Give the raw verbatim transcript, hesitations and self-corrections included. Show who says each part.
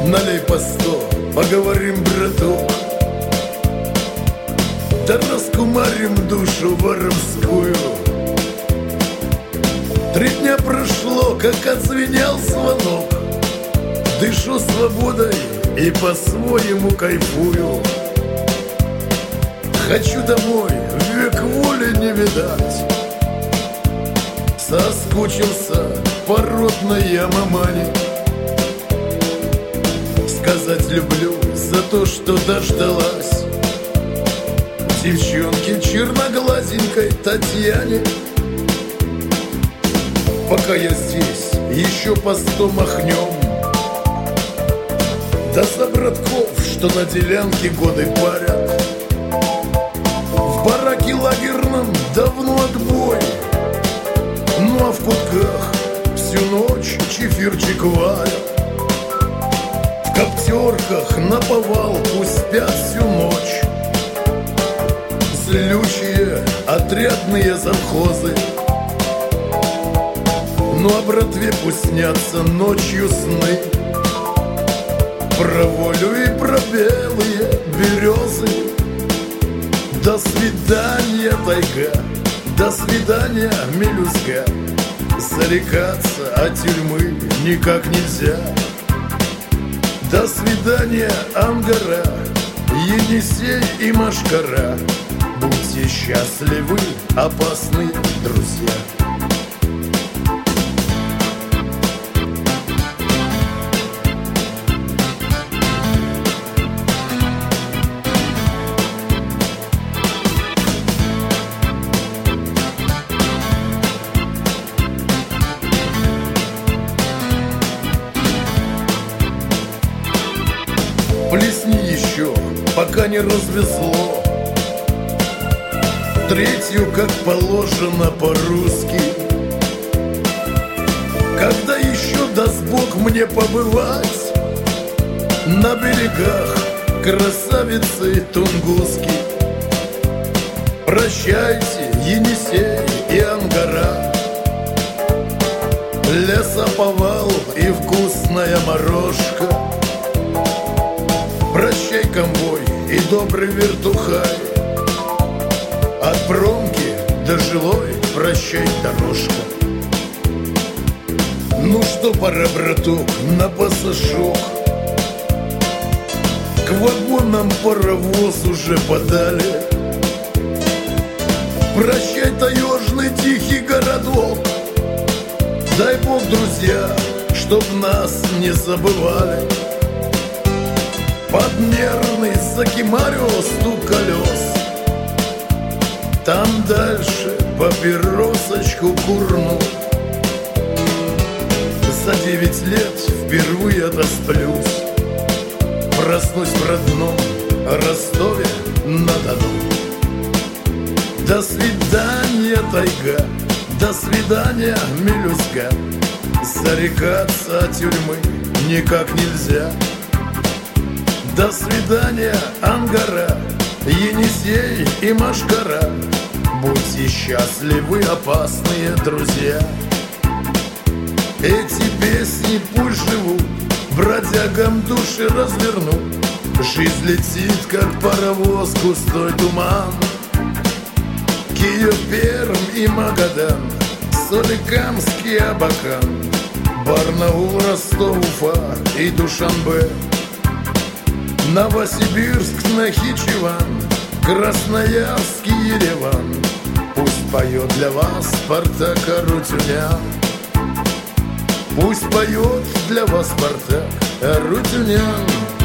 Speaker 1: налей по сто, поговорим, браток. Да раскумарим душу воровскую. Три дня прошло, как отзвенел звонок. Дышу свободой и по-своему кайфую. Хочу домой, век воли не видать. Соскучился по родной мамане. Сказать люблю за то, что дождалась девчонки черноглазенькой Татьяне. Пока я здесь, еще по сто махнем. Да за братков, что на делянке годы парят. В бараке лагерном давно отбой. Ну а в кутках всю ночь чефирчик варят. В коптерках наповал пусть спят всю ночь. Злючие отрядные завхозы. Ну а братве пусть снятся ночью сны про волю и про белые березы. До свидания, тайга, до свидания, мелюзга. Зарекаться от тюрьмы никак нельзя. До свидания, Ангара, Енисей и Машкара. Будьте счастливы, опасные друзья. Плесни еще, пока не развезло. Третью, как положено по-русски. Когда еще даст Бог мне побывать на берегах красавицы Тунгуски. Прощайте, Енисей и Ангара, лесоповал и вкусная морожка. Прощай, конвой и добрый вертухай. От промки до жилой прощай, дорожка. Ну что, пора, браток, на пассажок. К вагонам паровоз уже подали. Прощай, таежный тихий городок. Дай Бог, друзья, чтоб нас не забывали. Под нервный закимарио стук колес. Там дальше папиросочку курну. За девять лет впервые отосплюсь. Проснусь в родном Ростове-на-Дону. До свидания, тайга, до свидания, мелюзга. Зарекаться от тюрьмы никак нельзя. До свидания, Ангара, Енисей и Машкара. Будьте счастливы, опасные друзья. Эти песни пусть живут, бродягам души развернут. Жизнь летит, как паровоз, густой туман. Киев, Пермь и Магадан, Соликамск и Абакан, Барнаул, Ростов, Уфа и Душанбе, Новосибирск, Нахичеван, Красноярск и Ереван. Пусть поет для вас Спартак Арутюнян. Пусть поет для вас Спартак Арутюнян.